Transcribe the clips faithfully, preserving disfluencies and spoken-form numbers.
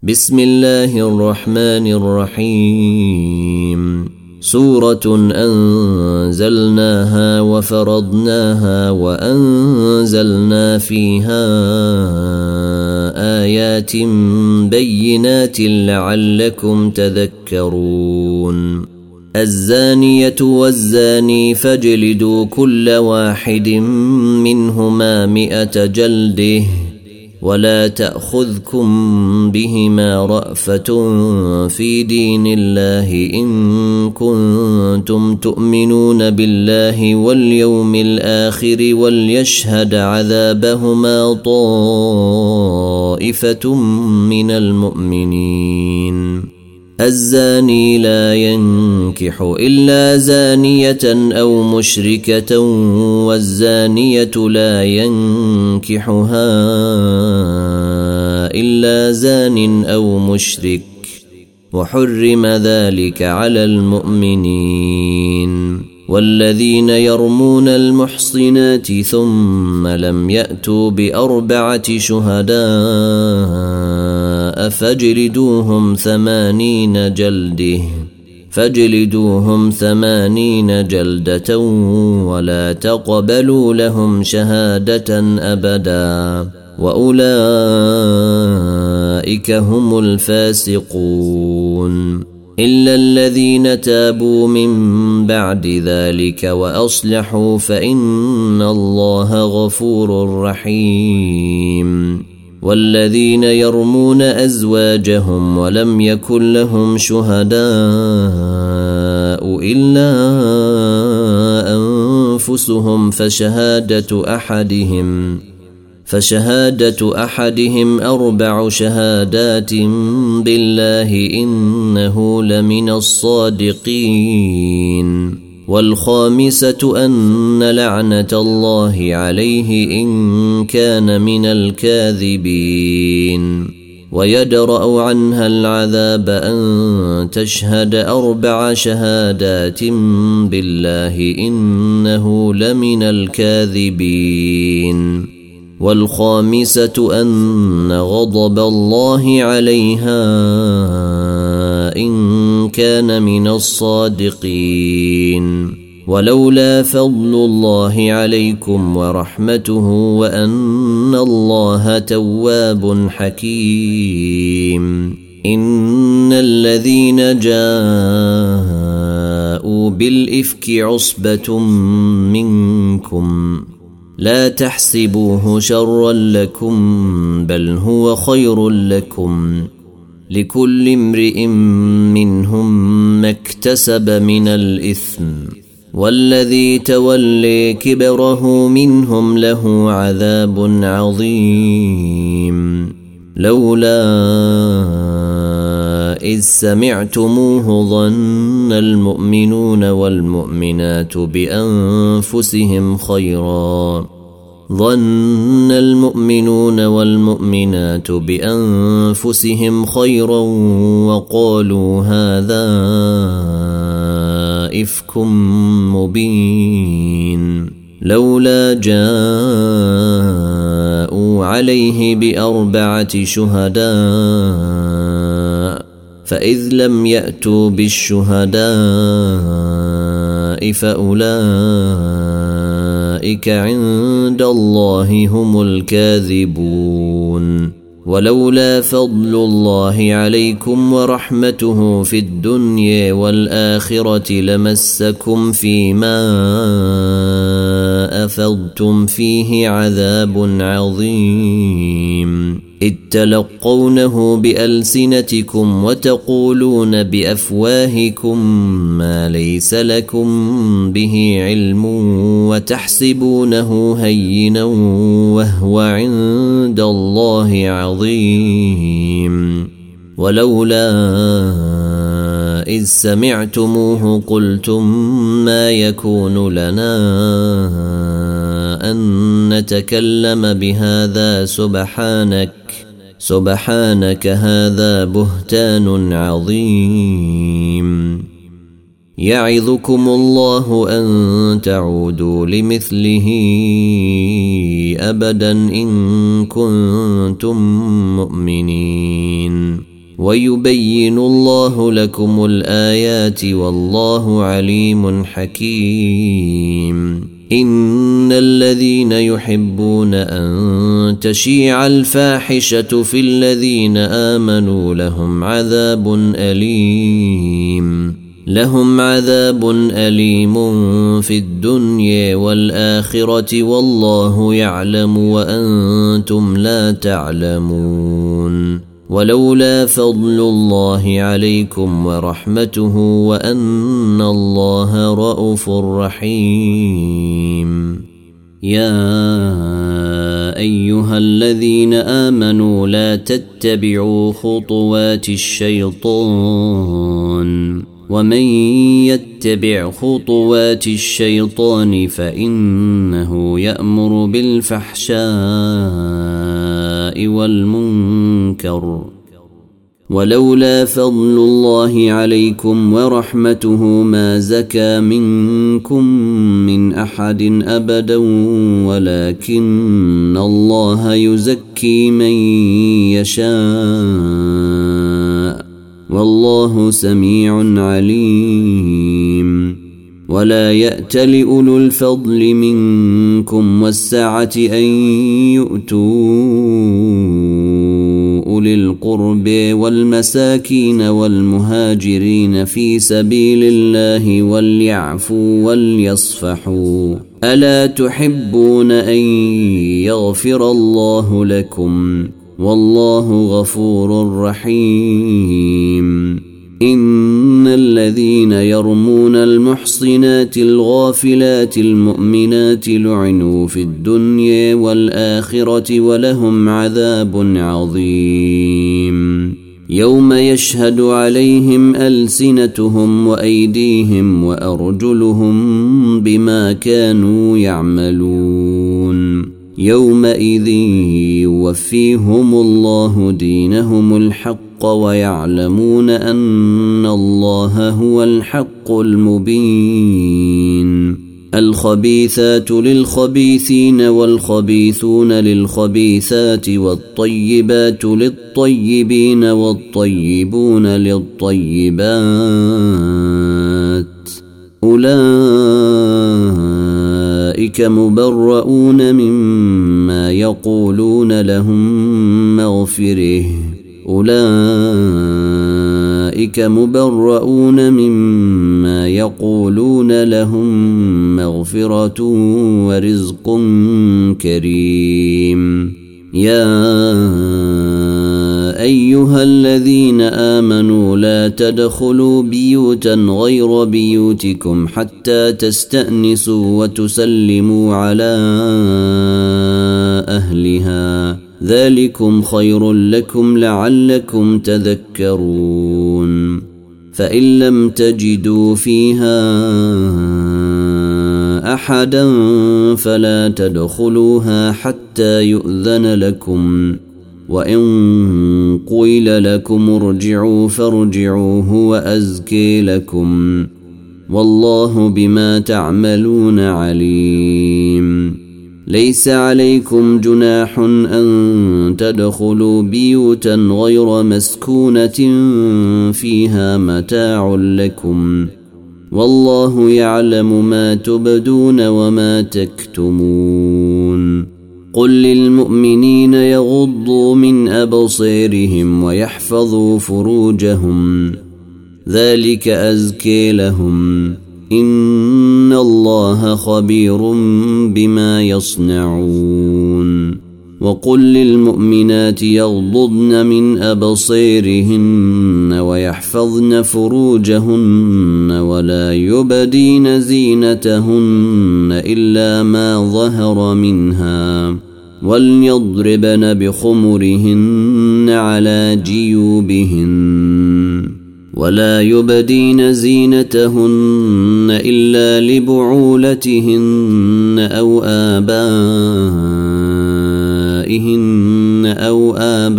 بسم الله الرحمن الرحيم. سورة أنزلناها وفرضناها وأنزلنا فيها آيات بينات لعلكم تذكرون. الزانية والزاني فاجلدوا كل واحد منهما مئة جلده ولا تأخذكم بهما رأفة في دين الله إن كنتم تؤمنون بالله واليوم الآخر وليشهد عذابهما طائفة من المؤمنين. الزاني لا ينكح إلا زانية أو مشركة والزانية لا ينكحها إلا زان أو مشرك وحرم ذلك على المؤمنين. والذين يرمون المحصنات ثم لم يأتوا بأربعة شهداء فاجلدوهم ثمانين جلده فاجلدوهم ثمانين جلدة ولا تقبلوا لهم شهادة أبدا وأولئك هم الفاسقون إلا الذين تابوا من بعد ذلك وأصلحوا فإن الله غفور رحيم. والذين يرمون أزواجهم ولم يكن لهم شهداء إلا أنفسهم فشهادة أحدهم فشهادة أحدهم أربع شهادات بالله إنه لمن الصادقين. والخامسة أن لعنة الله عليه إن كان من الكاذبين. ويدرأ عنها العذاب أن تشهد أربع شهادات بالله إنه لمن الكاذبين. والخامسة أن غضب الله عليها إن كان من الصادقين. ولولا فضل الله عليكم ورحمته وأن الله تواب حكيم. إن الذين جاءوا بالإفك عصبة منكم لا تحسبوه شرا لكم بل هو خير لكم لكل امرئ منهم ما اكتسب من الإثم والذي تولي كبره منهم له عذاب عظيم. لولا إذ سمعتموه ظن المؤمنون والمؤمنات بأنفسهم خيرا ظن المؤمنون والمؤمنات بأنفسهم خيرا وقالوا هذا إفك مبين. لولا جاءوا عليه بأربعة شهداء فإذ لم يأتوا بالشهداء فأولئك عند الله هم الكاذبون. ولولا فضل الله عليكم ورحمته في الدنيا والآخرة لمسكم فيما أفضتم فيه عذاب عظيم. إذ تلقونه بألسنتكم وتقولون بأفواهكم ما ليس لكم به علم وتحسبونه هينا وهو عند الله عظيم. ولولا إذ سمعتموه قلتم ما يكون لنا أن نتكلم بهذا سبحانك سبحانك هذا بهتان عظيم. يعظكم الله أن تعودوا لمثله أبدا إن كنتم مؤمنين. ويبين الله لكم الآيات والله عليم حكيم. إن الذين يحبون أن تشيع الفاحشة في الذين آمنوا لهم عذاب أليم لهم عذاب أليم في الدنيا والآخرة والله يعلم وأنتم لا تعلمون. ولولا فضل الله عليكم ورحمته وأن الله رءوف رحيم. يا أيها الذين آمنوا لا تتبعوا خطوات الشيطان ومن يتبع خطوات الشيطان فإنه يأمر بالفحشاء والمنكر. ولولا فضل الله عليكم ورحمته ما زكى منكم من أحد أبدا ولكن الله يزكي من يشاء والله سميع عليم. ولا يأتل أولو الفضل منكم والسعة أن يؤتوا أولي القرب والمساكين والمهاجرين في سبيل الله وليعفوا وليصفحوا. ألا تحبون أن يغفر الله لكم والله غفور رحيم. إن الذين يرمون المحصنات الغافلات المؤمنات لعنوا في الدنيا والآخرة ولهم عذاب عظيم. يوم يشهد عليهم ألسنتهم وأيديهم وأرجلهم بما كانوا يعملون. يومئذ يوفيهم الله دينهم الحق ويعلمون أن الله هو الحق المبين. الخبيثات للخبيثين والخبيثون للخبيثات والطيبات للطيبين والطيبون للطيبات. أولئك مبرؤون مما يقولون لهم مغفره أولئك مبرؤون مما يقولون لهم مغفرة ورزق كريم. يا أيها الذين آمنوا لا تدخلوا بيوتا غير بيوتكم حتى تستأنسوا وتسلموا على أهلها ذلكم خير لكم لعلكم تذكرون. فإن لم تجدوا فيها أحدا فلا تدخلوها حتى يؤذن لكم وإن قيل لكم ارجعوا فارجعوا هو أزكي لكم والله بما تعملون عليم. ليس عليكم جناح أن تدخلوا بيوتا غير مسكونة فيها متاع لكم والله يعلم ما تبدون وما تكتمون. قل للمؤمنين يغضوا من أبصارهم ويحفظوا فروجهم ذلك أزكي لهم إن الله خبير بما يصنعون. وقل للمؤمنات يغضضن من أبصارهن ويحفظن فروجهن ولا يبدين زينتهن إلا ما ظهر منها وليضربن بخمرهن على جيوبهن ولا يبدين زينتهن إلا لبعولتهن أو آبائهن أو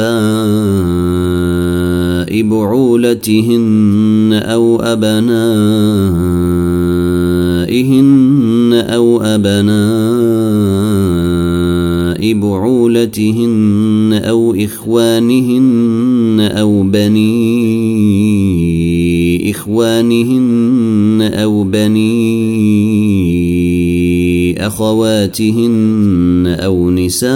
آباء بعولتهن أو أبنائهن أو أبناء بعولتهن أو إخوانهن أو بني إخوانهن أو بني أخواتهن أو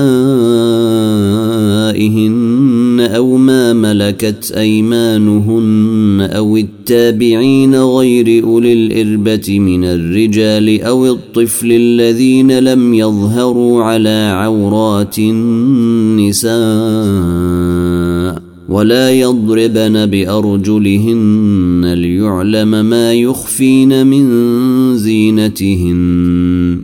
نسائهن أو ما ملكت أيمانهن أو التابعين غير أولي الإربة من الرجال أو الطفل الذين لم يظهروا على عورات النساء ولا يضربن بأرجلهن ليعلم ما يخفين من زينتهن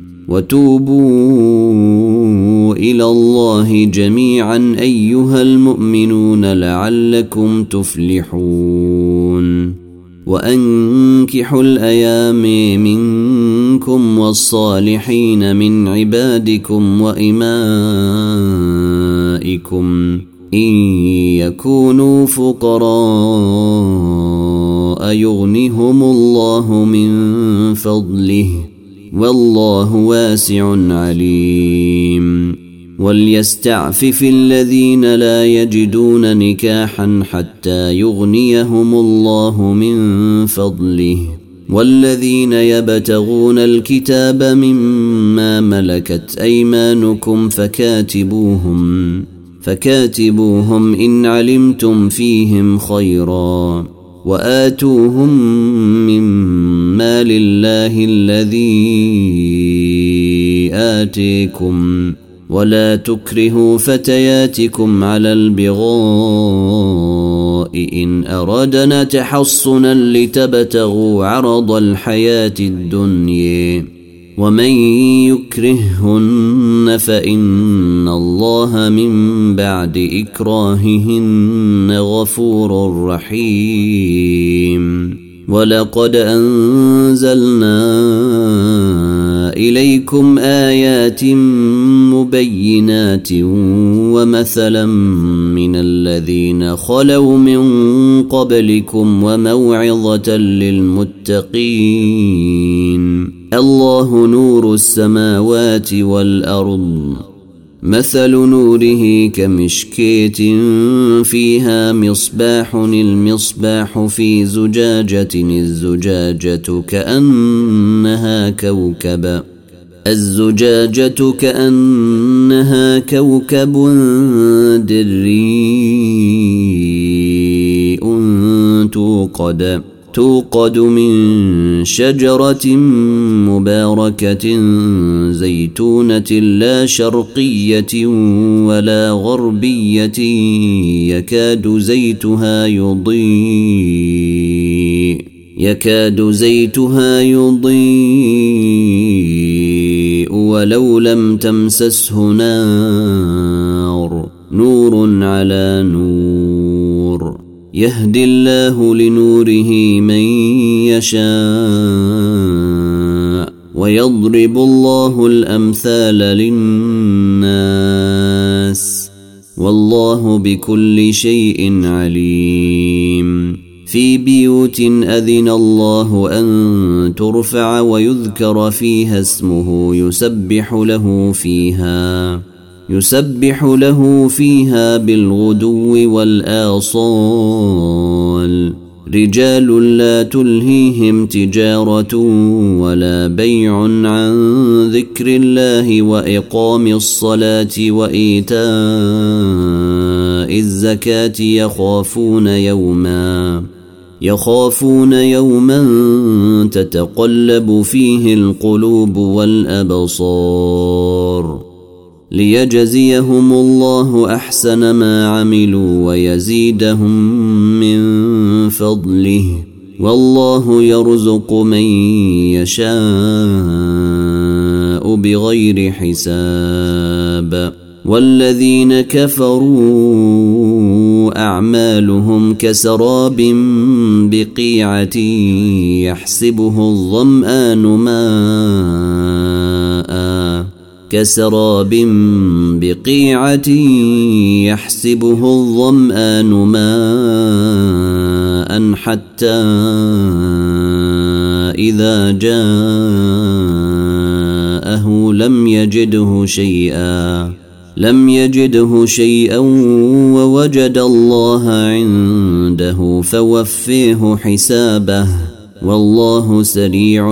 وتوبوا إلى الله جميعا أيها المؤمنون لعلكم تفلحون وأنكحوا الأيام منكم والصالحين من عبادكم وإمائكم إن يكونوا فقراء يغنهم الله من فضله والله واسع عليم وليستعفف الذين لا يجدون نكاحا حتى يغنيهم الله من فضله والذين يبتغون الكتاب مما ملكت أيمانكم فكاتبوهم فكاتبوهم إن علمتم فيهم خيرا وآتوهم من مال الله الذي آتيكم ولا تكرهوا فتياتكم على البغاء إن أردنا تحصنا لتبتغوا عرض الحياة الدنيا ومن يكرههن فإن الله من بعد إكراههن غفور رحيم ولقد أنزلنا إليكم آيات مبينات ومثلا من الذين خلوا من قبلكم وموعظة للمتقين الله نور السماوات والأرض مثل نوره كمشكاة فيها مصباح المصباح في زجاجة الزجاجة كأنها كوكب الزجاجة كأنها كوكب دري توقد توقد من شجرة مباركة زيتونة لا شرقية ولا غربية يكاد زيتها يضيء يكاد زيتها يضيء ولو لم تمسسه نار نور على نور يهدي الله لنوره من يشاء ويضرب الله الأمثال للناس والله بكل شيء عليم في بيوت أذن الله أن ترفع ويذكر فيها اسمه يسبح له فيها يسبح له فيها بالغدو والآصال رجال لا تلهيهم تجارة ولا بيع عن ذكر الله وإقام الصلاة وإيتاء الزكاة يخافون يوما يخافون يوما تتقلب فيه القلوب والأبصار ليجزيهم الله أحسن ما عملوا ويزيدهم من فضله والله يرزق من يشاء بغير حساب والذين كفروا أعمالهم كسراب بقيعة يحسبه الظمآن ماء كسراب بقيعة يحسبه الظمآن ماء حتى إذا جاءه لم يجده شيئا لم يجده شيئا ووجد الله عنده فوفيه حسابه والله سريع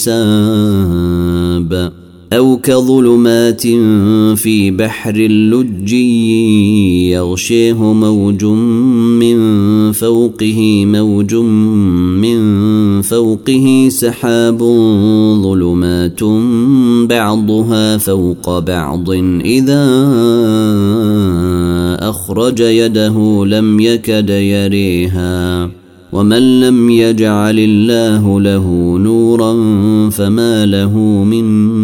الحساب. أو كظلمات في بحر اللجي يغشيه موج من فوقه موج من فوقه سحاب ظلمات بعضها فوق بعض إذا أخرج يده لم يكد يريها ومن لم يجعل الله له نورا فما له من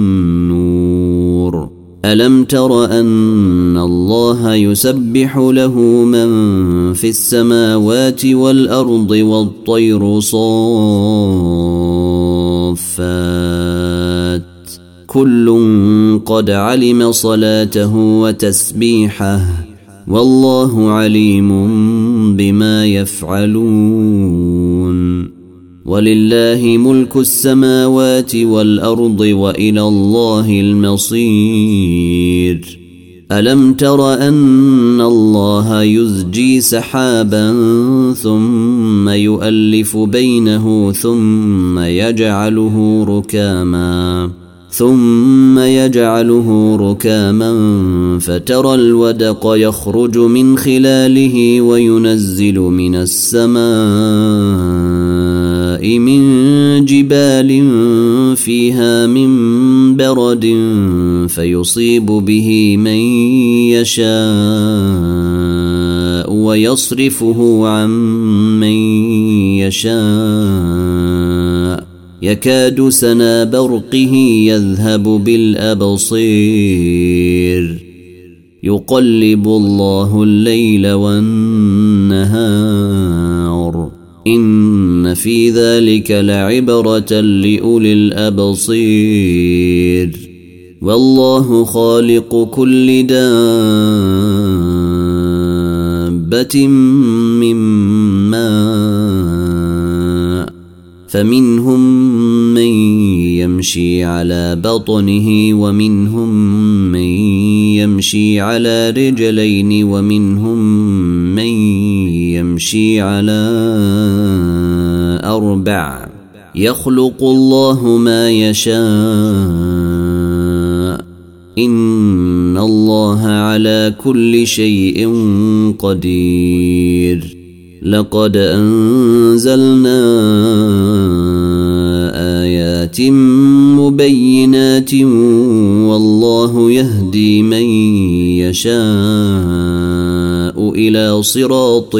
نور. ألم تر أن الله يسبح له من في السماوات والأرض والطير صافات كل قد علم صلاته وتسبيحه والله عليم بما يفعلون. ولله ملك السماوات والأرض وإلى الله المصير. ألم تر أن الله يزجي سحابا ثم يؤلف بينه ثم يجعله ركاما ثم يجعله ركاما فترى الودق يخرج من خلاله وينزل من السماء من جبال فيها من برد فيصيب به من يشاء ويصرفه عن من يشاء يكاد سنا برقه يذهب بالأبصير يقلب الله الليل والنهار إن في ذلك لعبرة لأولي الأبصير. والله خالق كل دابة من ماء فمنهم من يمشي على بطنه ومنهم من يمشي على رجلين ومنهم من يمشي على أربع يخلق الله ما يشاء إن الله على كل شيء قدير. لقد أنزلنا آيات مبينات والله يهدي من يشاء إلى صراط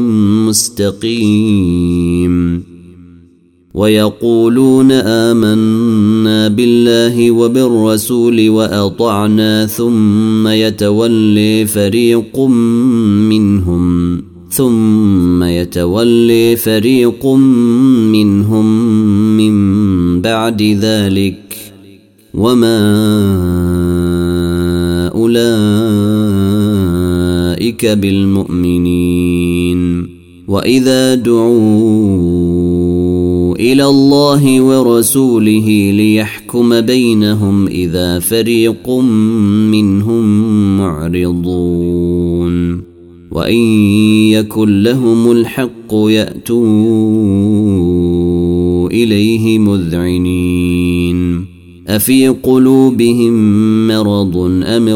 مستقيم. ويقولون آمنا بالله وبالرسول وأطعنا ثم يتولي فريق منهم ثم يتولي فريق منهم من بعد ذلك وما أولئك بالمؤمنين. وإذا دعوا إلى الله ورسوله ليحكم بينهم إذا فريق منهم معرضون وإن يكن لهم الحق يأتوا إليه مذعنين. أفي قلوبهم مرض أم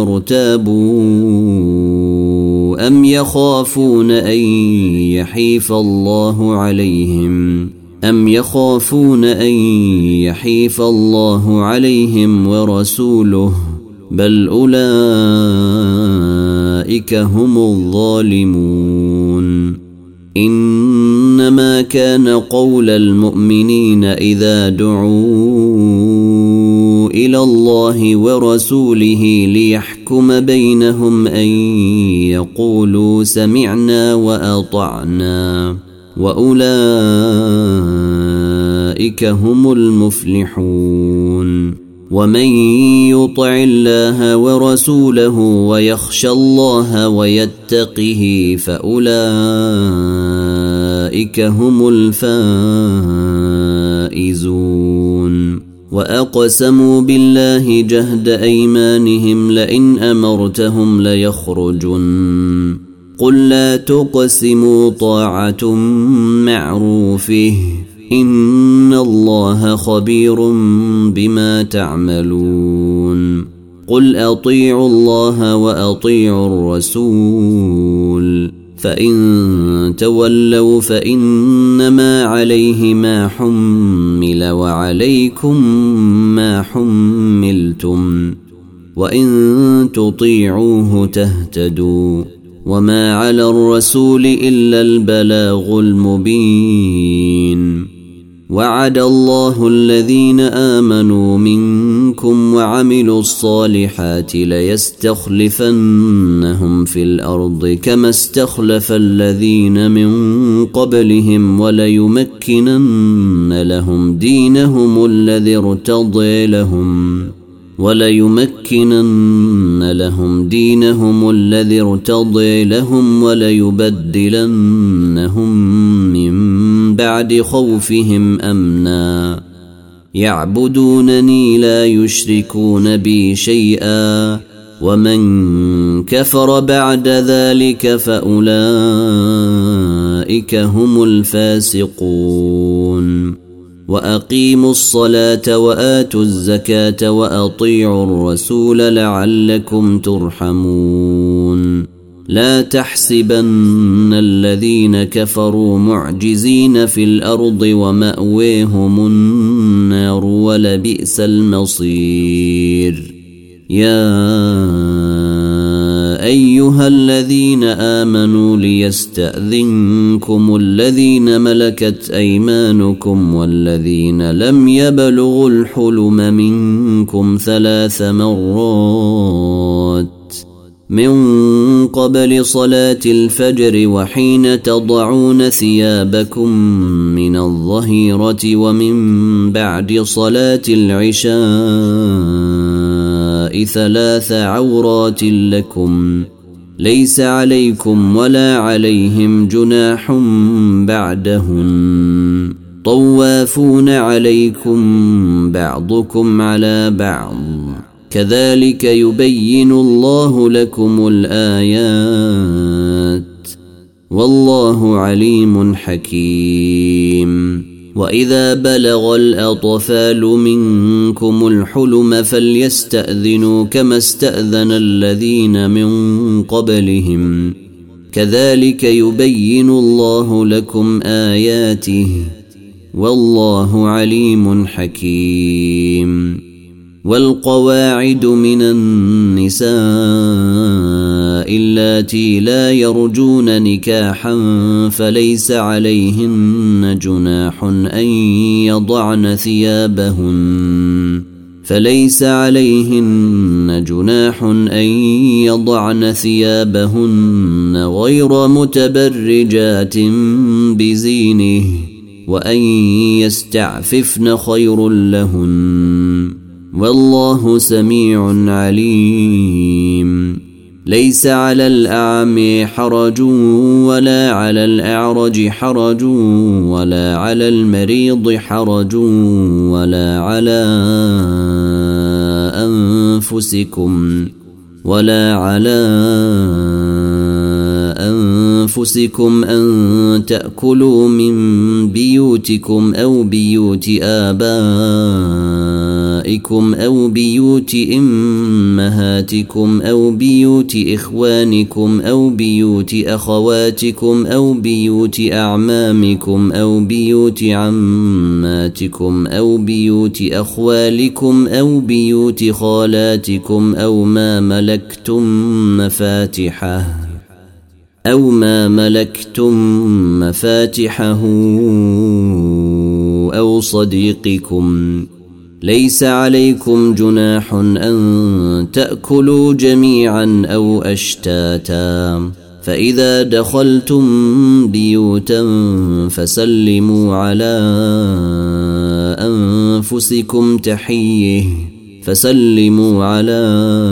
ارتابوا أم يخافون أن يحيف الله عليهم أم يخافون أن يحيف الله عليهم ورسوله بل أولئك هم الظالمون. إنما كان قول المؤمنين إذا دعوا إلى الله ورسوله ليحكم بينهم أن يقولوا سمعنا وأطعنا وأولئك هم المفلحون. ومن يطع الله ورسوله ويخشى الله ويتقه فأولئك هم الفائزون. وأقسموا بالله جهد أيمانهم لئن أمرتهم ليخرجن قل لا تقسموا طاعة معروفه إن الله خبير بما تعملون قل أطيعوا الله وأطيعوا الرسول فإن تولوا فإنما عليه ما حمل وعليكم ما حملتم وإن تطيعوه تهتدوا وما على الرسول إلا البلاغ المبين وعد الله الذين آمنوا منكم وعملوا الصالحات ليستخلفنهم في الأرض كما استخلف الذين من قبلهم وليمكنن لهم دينهم الذي ارتضي لهم وليمكنن لهم دينهم الذي ارتضي لهم وليبدلنهم من بعد خوفهم أمنا يعبدونني لا يشركون بي شيئا ومن كفر بعد ذلك فأولئك هم الفاسقون وأقيموا الصلاة وآتوا الزكاة وأطيعوا الرسول لعلكم ترحمون لا تحسبن الذين كفروا معجزين في الأرض ومأويهم النار ولبئس المصير يا أيها الذين آمنوا ليستأذنكم الذين ملكت أيمانكم والذين لم يبلغوا الحلم منكم ثلاث مرات من قبل صلاة الفجر وحين تضعون ثيابكم من الظهيرة ومن بعد صلاة العشاء ثلاث عورات لكم ليس عليكم ولا عليهم جناح بعدهن طوافون عليكم بعضكم على بعض كذلك يبين الله لكم الآيات والله عليم حكيم وإذا بلغ الأطفال منكم الحلم فليستأذنوا كما استأذن الذين من قبلهم كذلك يبين الله لكم آياته والله عليم حكيم والقواعد من النساء اللاتي لا يرجون نكاحا فليس عليهن جناح أن يضعن ثيابهن فليس عليهن جناح أن يضعن ثيابهن غير متبرجات بزينه وأن يستعففن خير لهن والله سميع عليم ليس على الأعمى حرج ولا على الأعرج حرج ولا على المريض حرج ولا على أنفسكم ولا على أنفسكم أن تأكلوا من بيوتكم أو بيوت آبائكم أو بيوت أمهاتكم أو بيوت إخوانكم أو بيوت أخواتكم أو بيوت أعمامكم أو بيوت عماتكم أو بيوت أخوالكم أو بيوت خالاتكم أو ما ملكتم مفاتحه أو ما ملكتم مفاتحه أو صديقكم ليس عليكم جناح أن تأكلوا جميعا أو أشتاتا فإذا دخلتم بيوتا فسلموا على أنفسكم تحية فسلموا على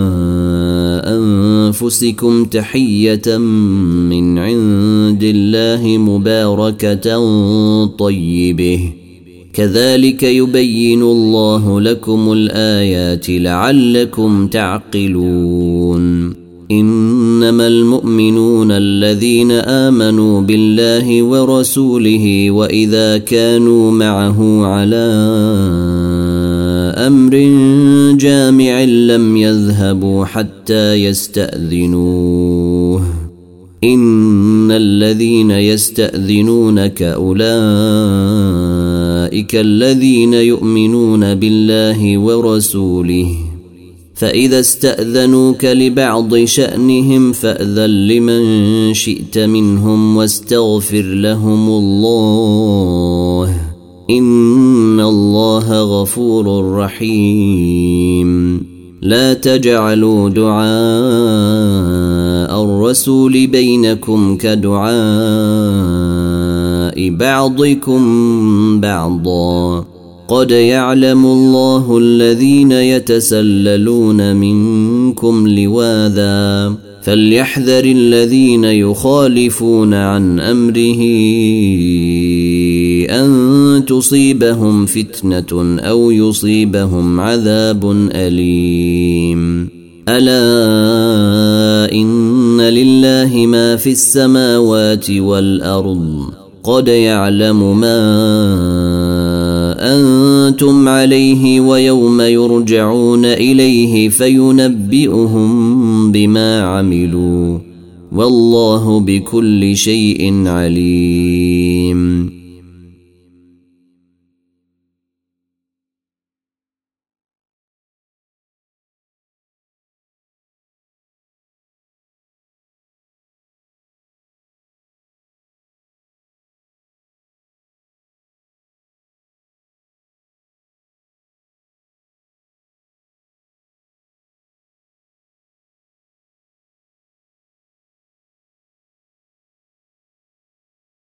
أنفسكم تحية من عند الله مباركة طيبة كذلك يبين الله لكم الآيات لعلكم تعقلون إنما المؤمنون الذين آمنوا بالله ورسوله وإذا كانوا معه على أمر جامع لم يذهبوا حتى يستأذنوه إن الذين يستأذنونك أولئك الذين يؤمنون بالله ورسوله فإذا استأذنوك لبعض شأنهم فأذن لمن شئت منهم واستغفر لهم الله إن الله غفور رحيم لا تجعلوا دعاء الرسول بينكم كدعاء بعضكم بعضا قد يعلم الله الذين يتسللون منكم لواذا فليحذر الذين يخالفون عن أمره أن تصيبهم فتنة أو يصيبهم عذاب أليم ألا إن لله ما في السماوات والأرض قد يعلم ما أنتم عليه ويوم يرجعون إليه فينبئهم بما عملوا والله بكل شيء عليم